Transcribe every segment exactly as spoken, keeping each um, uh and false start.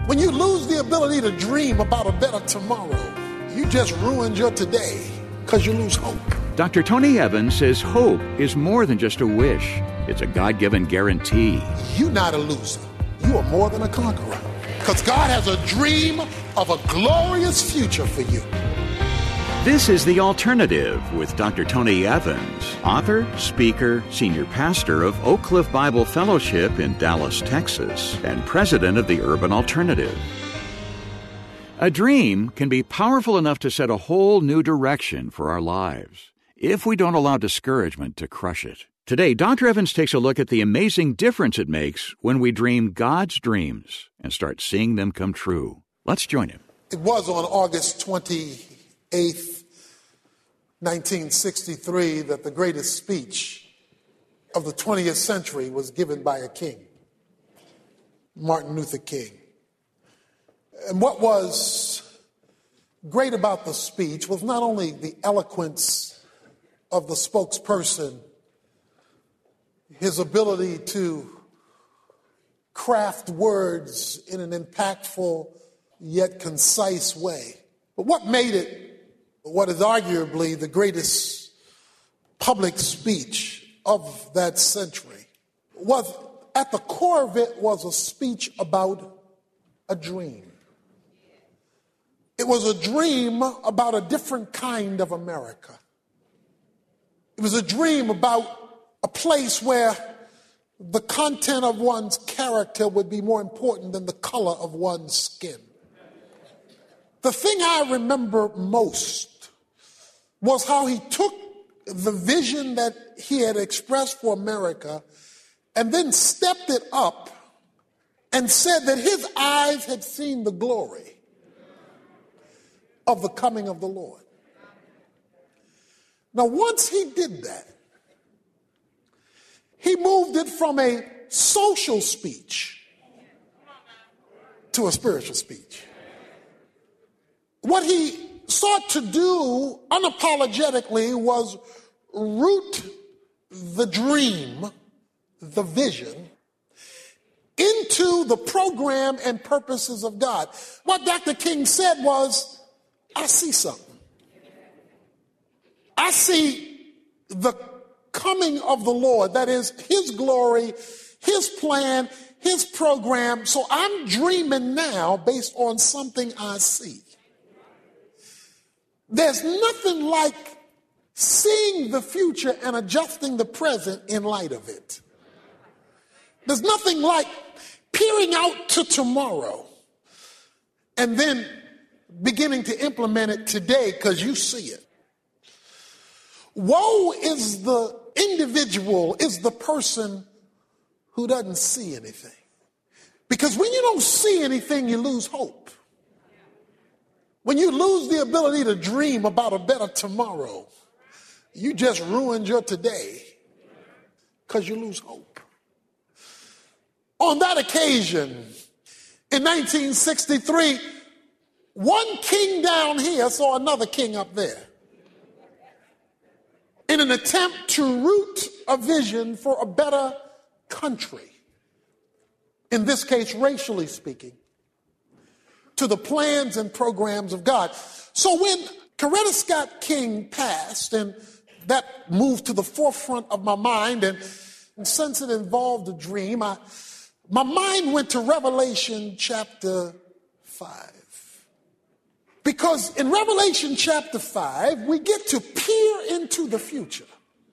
When you lose the ability to dream about a better tomorrow, you just ruined your today because you lose hope. Doctor Tony Evans says hope is more than just a wish. It's a God-given guarantee. You're not a loser. You are more than a conqueror. Because God has a dream of a glorious future for you. This is The Alternative with Doctor Tony Evans, author, speaker, senior pastor of Oak Cliff Bible Fellowship in Dallas, Texas, and president of the Urban Alternative. A dream can be powerful enough to set a whole new direction for our lives, if we don't allow discouragement to crush it. Today, Doctor Evans takes a look at the amazing difference it makes when we dream God's dreams and start seeing them come true. Let's join him. It was on August twenty-eighth, nineteen sixty-three, that the greatest speech of the twentieth century was given by a king, Martin Luther King. And what was great about the speech was not only the eloquence of the spokesperson, his ability to craft words in an impactful yet concise way. But what made it what is arguably the greatest public speech of that century was, at the core of it, was a speech about a dream. It was a dream about a different kind of America. It was a dream about a place where the content of one's character would be more important than the color of one's skin. The thing I remember most was how he took the vision that he had expressed for America and then stepped it up and said that his eyes had seen the glory of the coming of the Lord. Now, once he did that, he moved it from a social speech to a spiritual speech. What he sought to do unapologetically was root the dream, the vision, into the program and purposes of God. What Doctor King said was, I see something. I see the coming of the Lord, that is his glory, his plan, his program. So I'm dreaming now based on something I see. There's nothing like seeing the future and adjusting the present in light of it. There's nothing like peering out to tomorrow and then beginning to implement it today because you see it. Woe is the individual, is the person who doesn't see anything. Because when you don't see anything, you lose hope. When you lose the ability to dream about a better tomorrow, you just ruined your today because you lose hope. On that occasion, in nineteen sixty-three, one king down here saw another king up there, in an attempt to root a vision for a better country, in this case, racially speaking, to the plans and programs of God. So when Coretta Scott King passed, and that moved to the forefront of my mind, and, and since it involved a dream, I, my mind went to Revelation chapter five. Because in Revelation chapter five, we get to peer into the future.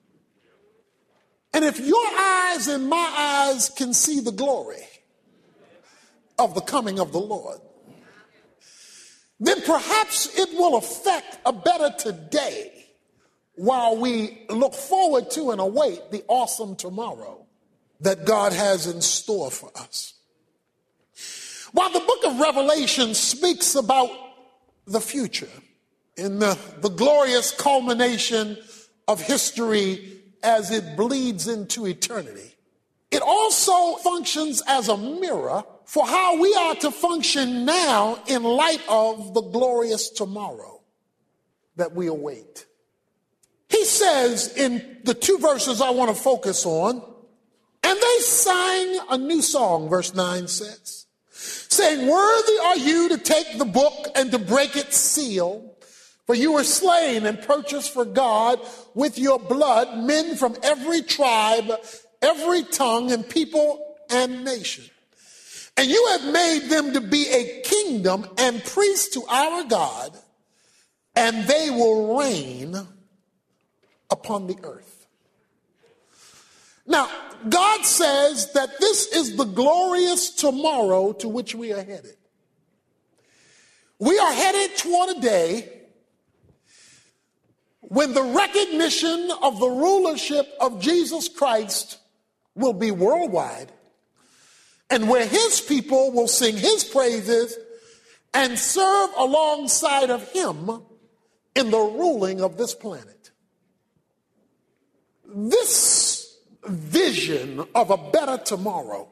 And if your eyes and my eyes can see the glory of the coming of the Lord, then perhaps it will affect a better today while we look forward to and await the awesome tomorrow that God has in store for us. While the book of Revelation speaks about the future in the, the glorious culmination of history as it bleeds into eternity, it also functions as a mirror for how we are to function now in light of the glorious tomorrow that we await. He says in the two verses I want to focus on, and they sang a new song, verse nine says, saying, worthy are you to take the book and to break its seal, for you were slain and purchased for God with your blood men from every tribe, every tongue and people and nation. And you have made them to be a kingdom and priests to our God, and they will reign upon the earth. Now, God says that this is the glorious tomorrow to which we are headed. We are headed toward a day when the recognition of the rulership of Jesus Christ will be worldwide, and where his people will sing his praises and serve alongside of him in the ruling of this planet. This vision of a better tomorrow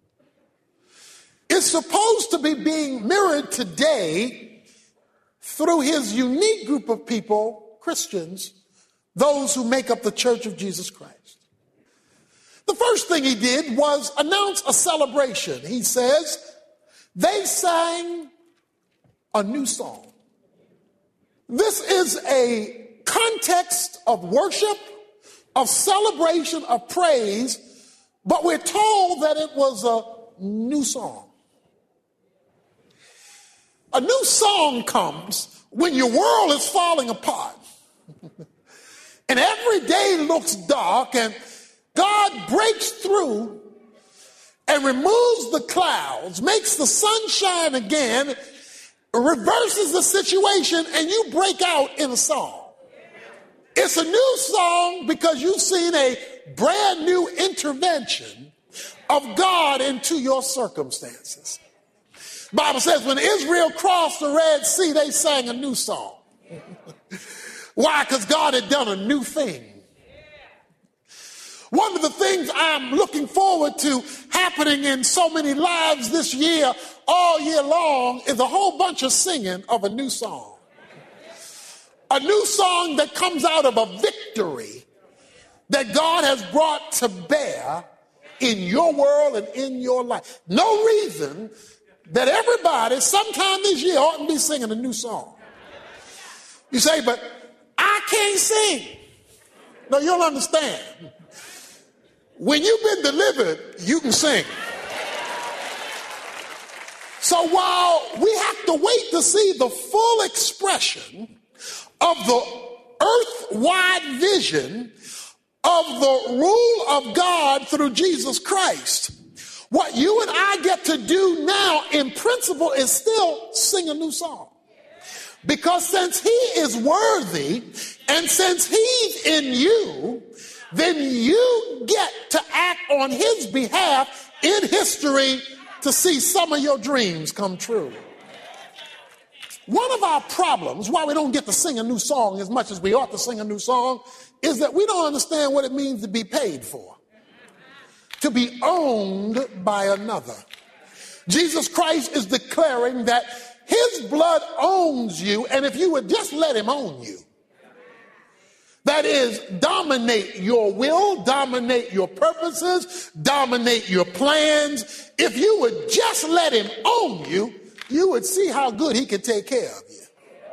is supposed to be being mirrored today through his unique group of people, Christians, those who make up the Church of Jesus Christ. The first thing he did was announce a celebration. He says, they sang a new song. This is a context of worship, of celebration, of praise, but we're told that it was a new song. A new song comes when your world is falling apart and every day looks dark, and God breaks through and removes the clouds, makes the sun shine again, reverses the situation, and you break out in a song. It's a new song because you've seen a brand new intervention of God into your circumstances. The Bible says when Israel crossed the Red Sea, they sang a new song. Why? Because God had done a new thing. One of the things I'm looking forward to happening in so many lives this year, all year long, is a whole bunch of singing of a new song. A new song that comes out of a victory that God has brought to bear in your world and in your life. No reason that everybody sometime this year ought to be singing a new song. You say, but I can't sing. No, you don't understand. When you've been delivered, you can sing. So while we have to wait to see the full expression of the earth-wide vision of the rule of God through Jesus Christ, what you and I get to do now in principle is still sing a new song. Because since he is worthy and since he's in you, then you get to act on his behalf in history to see some of your dreams come true. One of our problems, why we don't get to sing a new song as much as we ought to sing a new song, is that we don't understand what it means to be paid for, to be owned by another. Jesus Christ is declaring that his blood owns you, and if you would just let him own you, that is, dominate your will, dominate your purposes, dominate your plans. If you would just let him own you, you would see how good he can take care of you.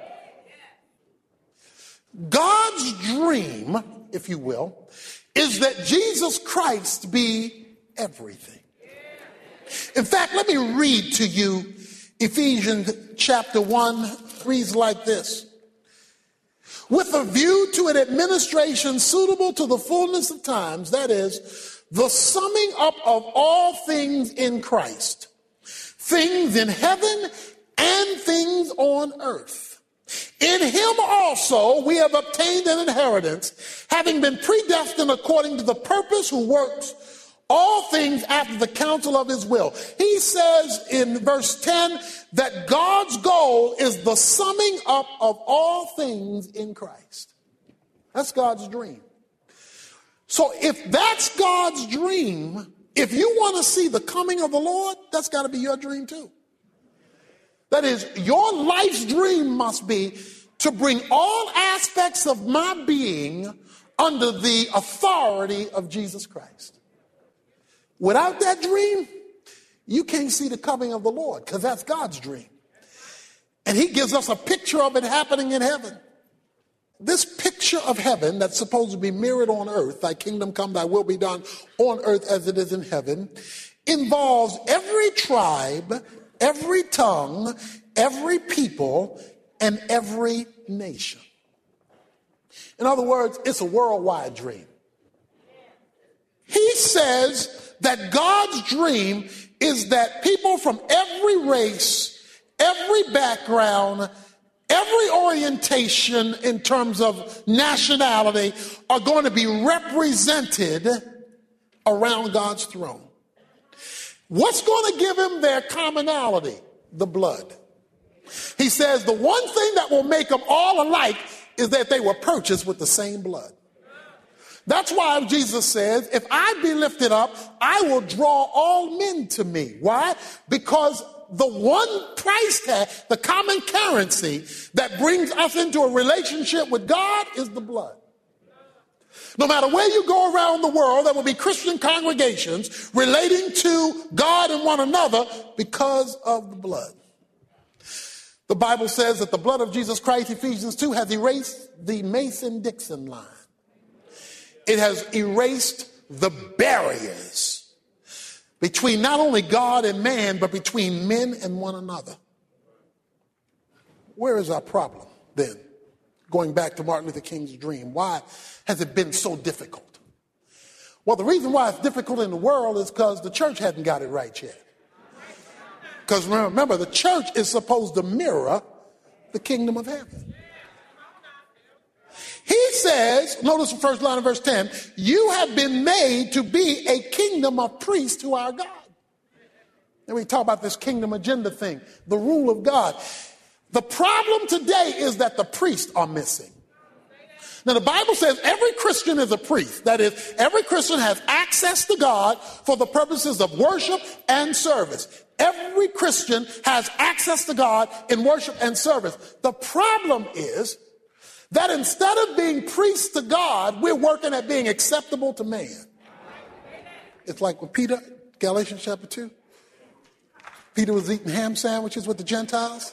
God's dream, if you will, is that Jesus Christ be everything. In fact, let me read to you Ephesians chapter one, reads like this. With a view to an administration suitable to the fullness of times, that is, the summing up of all things in Christ, things in heaven and things on earth. In him also we have obtained an inheritance, having been predestined according to the purpose who works all things after the counsel of his will. He says in verse ten that God's goal is the summing up of all things in Christ. That's God's dream. So if that's God's dream, if you want to see the coming of the Lord, that's got to be your dream too. That is, your life's dream must be to bring all aspects of my being under the authority of Jesus Christ. Without that dream, you can't see the coming of the Lord because that's God's dream. And he gives us a picture of it happening in heaven. This picture of heaven that's supposed to be mirrored on earth, thy kingdom come, thy will be done on earth as it is in heaven, involves every tribe, every tongue, every people, and every nation. In other words, it's a worldwide dream. He says that God's dream is that people from every race, every background, every orientation in terms of nationality are going to be represented around God's throne. What's going to give him their commonality? The blood. He says the one thing that will make them all alike is that they were purchased with the same blood. That's why Jesus says, if I be lifted up, I will draw all men to me. Why? Because the one price tag, the common currency that brings us into a relationship with God is the blood. No matter where you go around the world, there will be Christian congregations relating to God and one another because of the blood. The Bible says that the blood of Jesus Christ, Ephesians two, has erased the Mason-Dixon line. It has erased the barriers between not only God and man, but between men and one another. Where is our problem then? Going back to Martin Luther King's dream, why has it been so difficult? Well, the reason why it's difficult in the world is because the church hadn't got it right yet. Because remember, the church is supposed to mirror the kingdom of heaven. He says, notice the first line of verse ten, you have been made to be a kingdom of priests to our God. And we talk about this kingdom agenda thing, the rule of God. The problem today is that the priests are missing. Now, the Bible says every Christian is a priest. That is, every Christian has access to God for the purposes of worship and service. Every Christian has access to God in worship and service. The problem is that instead of being priests to God, we're working at being acceptable to man. It's like with Peter, Galatians chapter two. Peter was eating ham sandwiches with the Gentiles.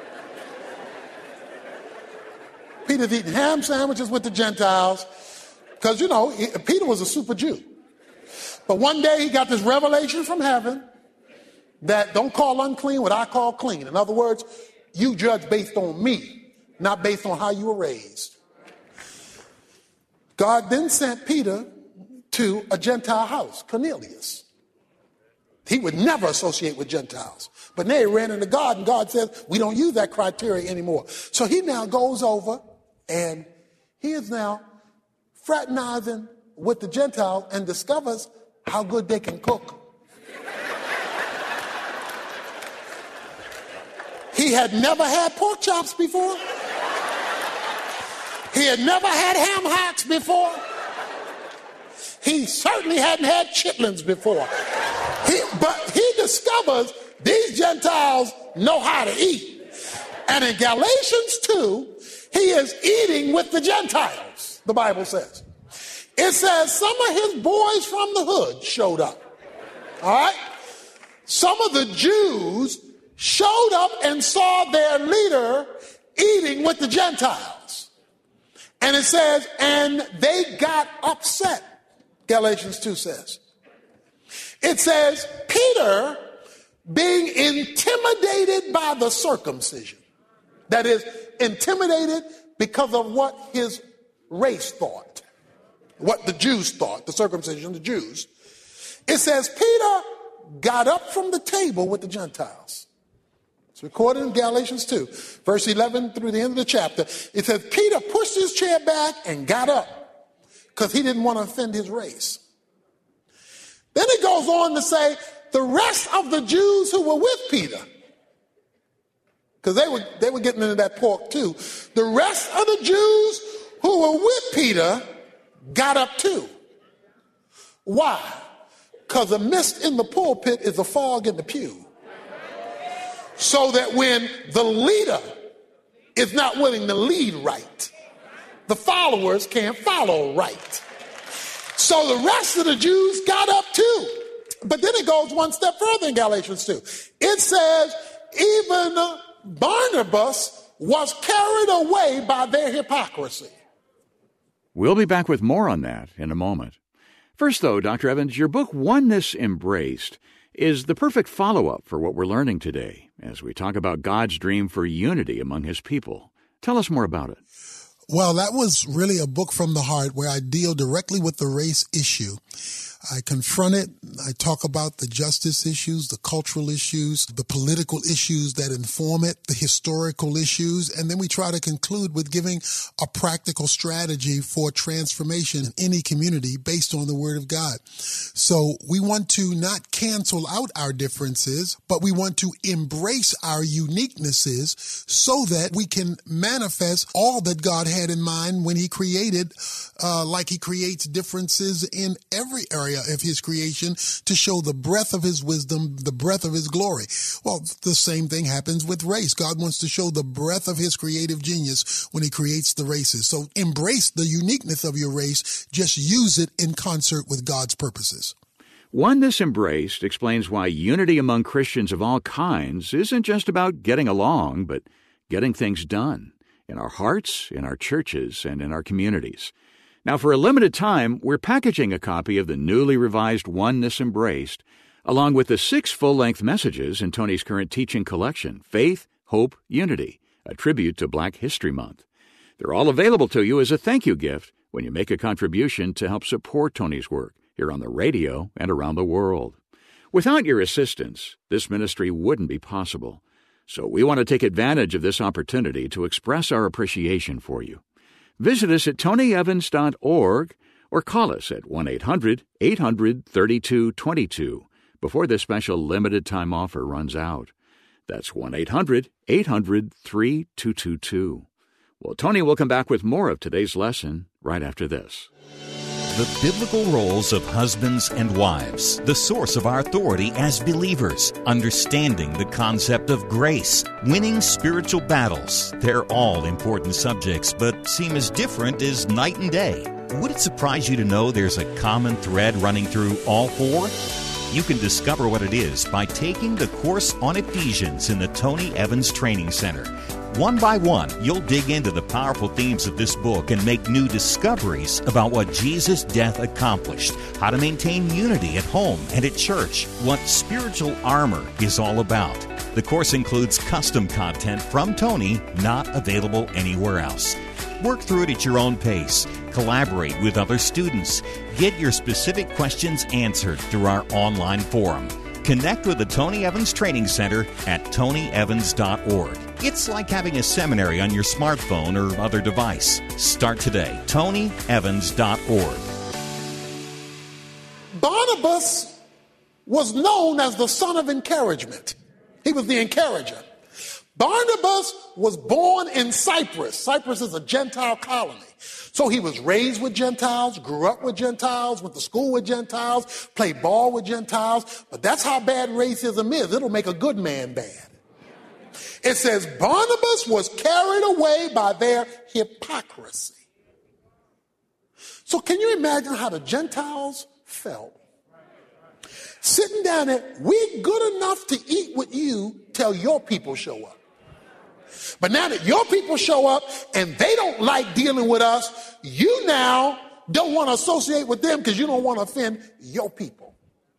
Peter's eating ham sandwiches with the Gentiles because, you know, he, Peter was a super Jew. But one day he got this revelation from heaven that don't call unclean what I call clean. In other words, you judge based on me, not based on how you were raised. God then sent Peter to a Gentile house, Cornelius. He would never associate with Gentiles. But they ran into God, and God says, we don't use that criteria anymore. So he now goes over, and he is now fraternizing with the Gentiles and discovers how good they can cook. He had never had pork chops before. He had never had ham hocks before. He certainly hadn't had chitlins before. He, but he discovers these Gentiles know how to eat. And in Galatians two, he is eating with the Gentiles, the Bible says. It says some of his boys from the hood showed up. All right? Some of the Jews showed up and saw their leader eating with the Gentiles. And it says, and they got upset, Galatians two says. It says, Peter being intimidated by the circumcision. That is, intimidated because of what his race thought, what the Jews thought, the circumcision, the Jews. It says, Peter got up from the table with the Gentiles. It's recorded in Galatians two, verse eleven through the end of the chapter. It says, Peter pushed his chair back and got up because he didn't want to offend his race. Then it goes on to say, the rest of the Jews who were with Peter, because they were, they were getting into that pork too. The rest of the Jews who were with Peter got up too. Why? Because a mist in the pulpit is a fog in the pew. So that when the leader is not willing to lead right, the followers can't follow right. So the rest of the Jews got up too. But then it goes one step further in Galatians two. It says, even Barnabas was carried away by their hypocrisy. We'll be back with more on that in a moment. First, though, Doctor Evans, your book, Oneness Embraced, is the perfect follow-up for what we're learning today as we talk about God's dream for unity among his people. Tell us more about it. Well, that was really a book from the heart where I deal directly with the race issue. I confront it. I talk about the justice issues, the cultural issues, the political issues that inform it, the historical issues, and then we try to conclude with giving a practical strategy for transformation in any community based on the Word of God. So we want to not cancel out our differences, but we want to embrace our uniquenesses so that we can manifest all that God had in mind when he created, uh, like he creates differences in every area of his creation to show the breadth of his wisdom, the breadth of his glory. Well, the same thing happens with race. God wants to show the breadth of his creative genius when he creates the races. So embrace the uniqueness of your race. Just use it in concert with God's purposes. Oneness Embraced explains why unity among Christians of all kinds isn't just about getting along, but getting things done in our hearts, in our churches, and in our communities. Now, for a limited time, we're packaging a copy of the newly revised Oneness Embraced, along with the six full-length messages in Tony's current teaching collection, Faith, Hope, Unity, a tribute to Black History Month. They're all available to you as a thank you gift when you make a contribution to help support Tony's work here on the radio and around the world. Without your assistance, this ministry wouldn't be possible. So we want to take advantage of this opportunity to express our appreciation for you. Visit us at tony evans dot org or call us at one eight hundred eight hundred thirty-two twenty-two before this special limited-time offer runs out. That's one eight hundred eight hundred thirty-two twenty-two. Well, Tony will come back with more of today's lesson right after this. The biblical roles of husbands and wives, the source of our authority as believers, understanding the concept of grace, winning spiritual battles. They're all important subjects, but seem as different as night and day. Would it surprise you to know there's a common thread running through all four? You can discover what it is by taking the course on Ephesians in the Tony Evans Training Center. One by one, you'll dig into the powerful themes of this book and make new discoveries about what Jesus' death accomplished, how to maintain unity at home and at church, what spiritual armor is all about. The course includes custom content from Tony, not available anywhere else. Work through it at your own pace. Collaborate with other students. Get your specific questions answered through our online forum. Connect with the Tony Evans Training Center at tony evans dot org. It's like having a seminary on your smartphone or other device. Start today. tony evans dot org. Barnabas was known as the son of encouragement. He was the encourager. Barnabas was born in Cyprus. Cyprus is a Gentile colony. So he was raised with Gentiles, grew up with Gentiles, went to school with Gentiles, played ball with Gentiles. But that's how bad racism is. It'll make a good man bad. It says Barnabas was carried away by their hypocrisy. So can you imagine how the Gentiles felt? Sitting down there, we're good enough to eat with you till your people show up. But now that your people show up and they don't like dealing with us, you now don't want to associate with them because you don't want to offend your people.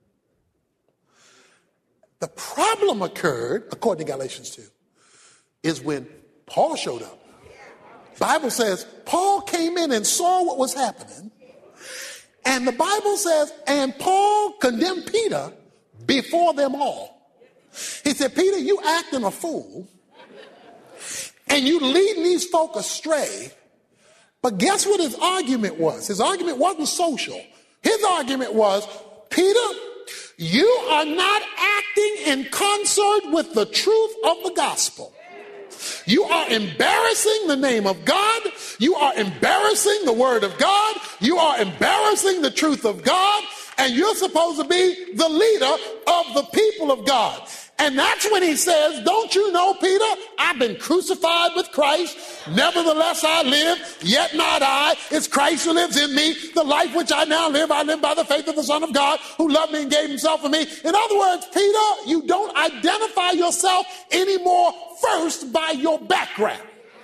The problem occurred, according to Galatians two, is when Paul showed up. The Bible says Paul came in and saw what was happening. And the Bible says, and Paul condemned Peter before them all. He said, Peter, you acting a fool. And you leading these folk astray. But guess what his argument was? His argument wasn't social. His argument was, Peter, you are not acting in concert with the truth of the gospel. You are embarrassing the name of God. You are embarrassing the word of God. You are embarrassing the truth of God. And you're supposed to be the leader of the people of God. And that's when he says, don't you know, Peter, I've been crucified with Christ. Nevertheless, I live, yet not I. It's Christ who lives in me. The life which I now live, I live by the faith of the Son of God who loved me and gave himself for me. In other words, Peter, you don't identify yourself anymore first by your background.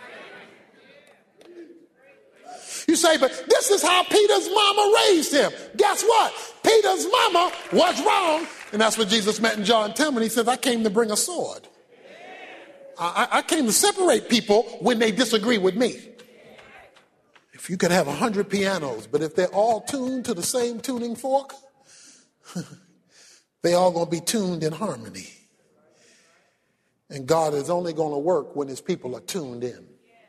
You say, but this is how Peter's mama raised him. Guess what? Peter's mama was wrong. And that's what Jesus meant in John ten when he says, I came to bring a sword. I, I came to separate people when they disagree with me. If you could have a hundred pianos, but if they're all tuned to the same tuning fork, they all going to be tuned in harmony. And God is only going to work when his people are tuned in.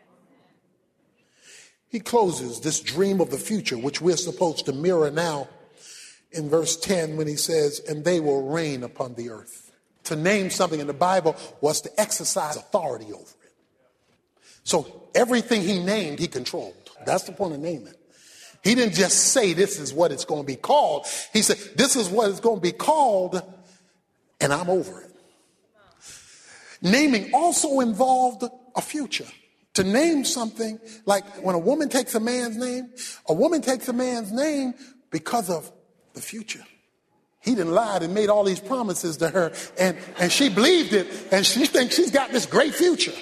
He closes this dream of the future, which we're supposed to mirror now, in verse ten when he says, and they will reign upon the earth. To name something in the Bible was to exercise authority over it. So everything he named, he controlled. That's the point of naming. He didn't just say this is what it's going to be called. He said, this is what it's going to be called, and I'm over it. Naming also involved a future. To name something, like when a woman takes a man's name, a woman takes a man's name because of the future. He done lied and made all these promises to her, and, and she believed it, and she thinks she's got this great future.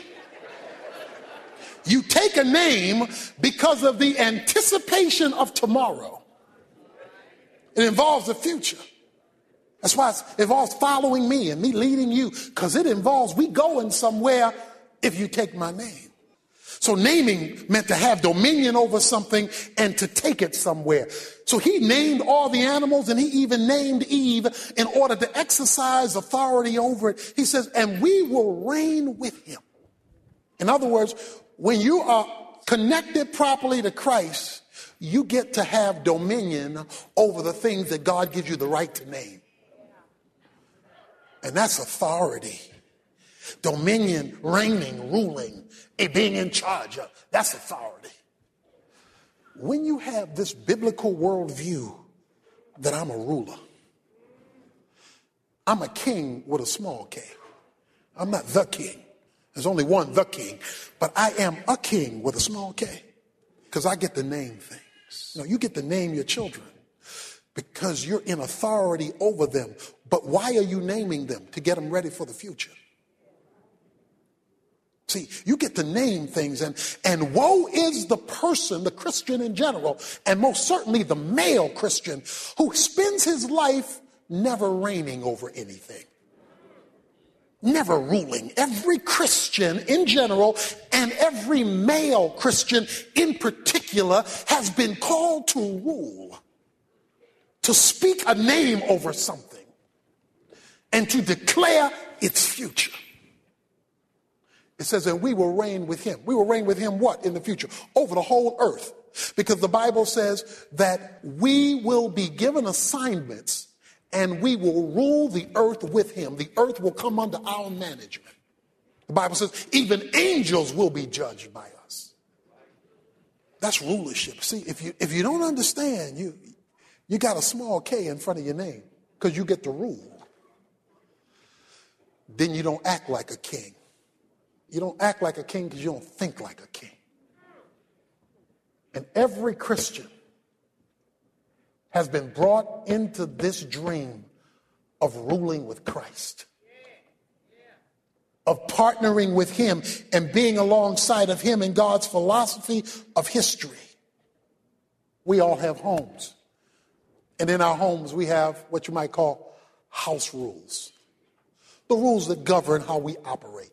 You take a name because of the anticipation of tomorrow. It involves the future. That's why it involves following me and me leading you, because it involves we going somewhere if you take my name. So naming meant to have dominion over something and to take it somewhere. So he named all the animals, and he even named Eve in order to exercise authority over it. He says, and we will reign with him. In other words, when you are connected properly to Christ, you get to have dominion over the things that God gives you the right to name. And that's authority. Dominion, reigning, ruling, and being in charge of. That's authority. When you have this biblical worldview that I'm a ruler, I'm a king with a small k. I'm not the king. There's only one the king. But I am a king with a small k, because I get to name things. You know, you get to name your children because you're in authority over them. But why are you naming them? To get them ready for the future. See, you get to name things, and, and woe is the person, the Christian in general, and most certainly the male Christian, who spends his life never reigning over anything. Never ruling. Every Christian in general and every male Christian in particular has been called to rule, to speak a name over something, and to declare its future. It says, and we will reign with him. We will reign with him what in the future? Over the whole earth. Because the Bible says that we will be given assignments and we will rule the earth with him. The earth will come under our management. The Bible says even angels will be judged by us. That's rulership. See, if you if you don't understand, you you got a small K in front of your name because you get to rule. Then you don't act like a king. You don't act like a king because you don't think like a king. And every Christian has been brought into this dream of ruling with Christ, of partnering with him and being alongside of him in God's philosophy of history. We all have homes. And in our homes, we have what you might call house rules, the rules that govern how we operate.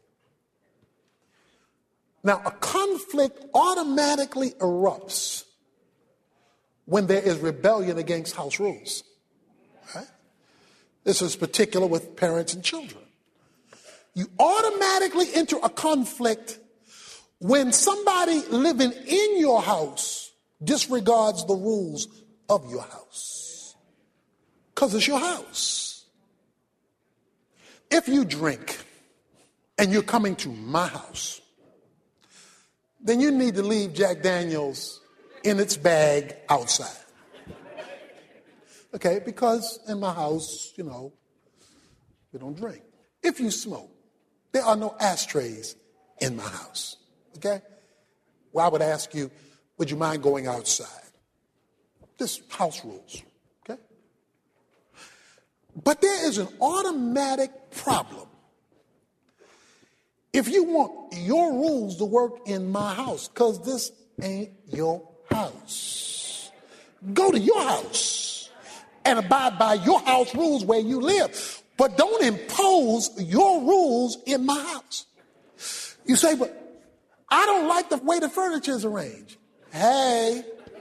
Now, a conflict automatically erupts when there is rebellion against house rules. Right? This is particular with parents and children. You automatically enter a conflict when somebody living in your house disregards the rules of your house. Because it's your house. If you drink and you're coming to my house, then you need to leave Jack Daniels in its bag outside. Okay, because in my house, you know, we don't drink. if you smoke, there are no ashtrays in my house, okay? Well, I would ask you, would you mind going outside? Just house rules, okay? But there is an automatic problem. If you want your rules to work in my house, because this ain't your house, go to your house and abide by your house rules where you live. But don't impose your rules in my house. You say, but I don't like the way the furniture is arranged. Hey,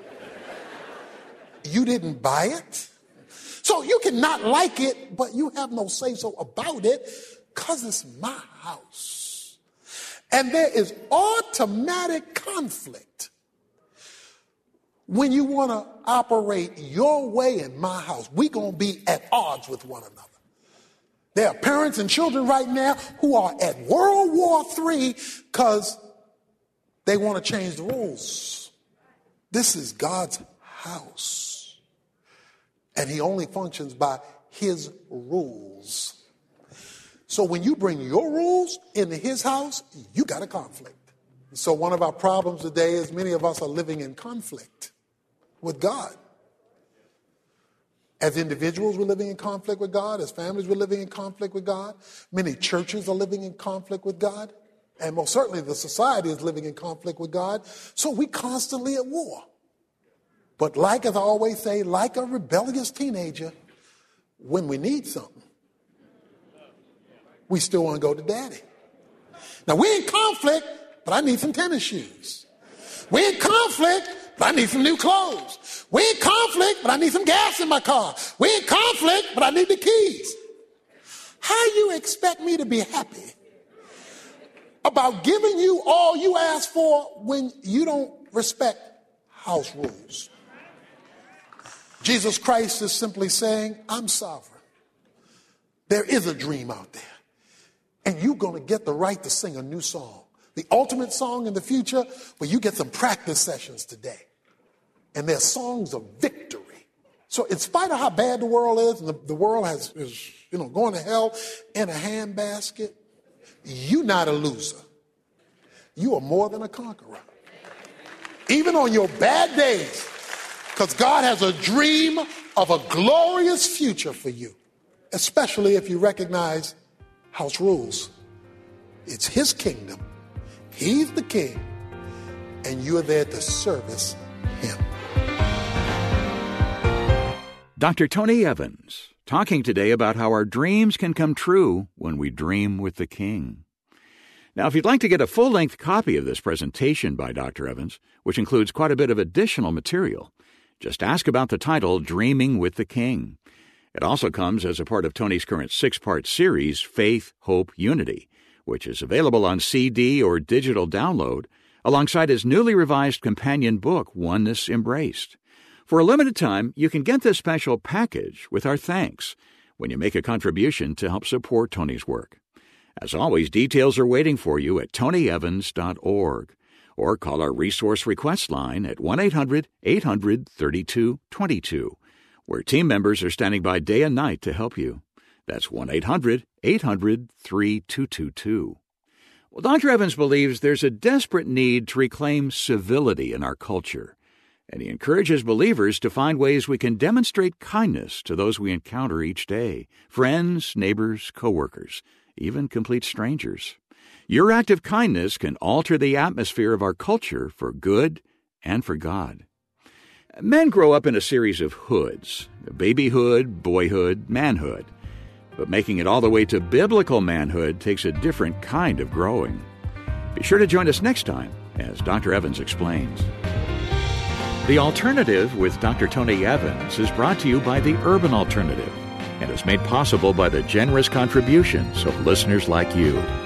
you didn't buy it? So you can not like it, but you have no say-so about it because it's my house. And there is automatic conflict when you want to operate your way in my house. We're going to be at odds with one another. There are parents and children right now who are at World War Three because they want to change the rules. This is God's house, and he only functions by his rules. So when you bring your rules into his house, you got a conflict. So one of our problems today is many of us are living in conflict with God. As individuals, we're living in conflict with God. As families, we're living in conflict with God. Many churches are living in conflict with God. And most certainly the society is living in conflict with God. So we're constantly at war. But like, as I always say, like a rebellious teenager, when we need something, we still want to go to daddy. Now, we're in conflict, but I need some tennis shoes. We're in conflict, but I need some new clothes. We're in conflict, but I need some gas in my car. We're in conflict, but I need the keys. How you expect me to be happy about giving you all you ask for when you don't respect house rules? Jesus Christ is simply saying, I'm sovereign. There is a dream out there, and you're going to get the right to sing a new song. The ultimate song in the future, where you get some practice sessions today. And they're songs of victory. So in spite of how bad the world is, and the, the world has, is, you know, going to hell in a handbasket, you're not a loser. You are more than a conqueror. Even on your bad days, because God has a dream of a glorious future for you, especially if you recognize house rules. It's his kingdom. He's the king, and you're there to service him. Doctor Tony Evans, talking today about how our dreams can come true when we dream with the King. Now, if you'd like to get a full-length copy of this presentation by Doctor Evans, which includes quite a bit of additional material, just ask about the title, Dreaming with the King. It also comes as a part of Tony's current six-part series, Faith, Hope, Unity, which is available on C D or digital download, alongside his newly revised companion book, Oneness Embraced. For a limited time, you can get this special package with our thanks when you make a contribution to help support Tony's work. As always, details are waiting for you at tony evans dot org, or call our resource request line at one eight hundred eight hundred thirty-two twenty-two, where team members are standing by day and night to help you. That's one eight hundred eight hundred thirty-two twenty-two. Well, Doctor Evans believes there's a desperate need to reclaim civility in our culture, and he encourages believers to find ways we can demonstrate kindness to those we encounter each day, friends, neighbors, coworkers, even complete strangers. Your act of kindness can alter the atmosphere of our culture for good and for God. Men grow up in a series of hoods, babyhood, boyhood, manhood. But making it all the way to biblical manhood takes a different kind of growing. Be sure to join us next time as Doctor Evans explains. The Alternative with Doctor Tony Evans is brought to you by the Urban Alternative and is made possible by the generous contributions of listeners like you.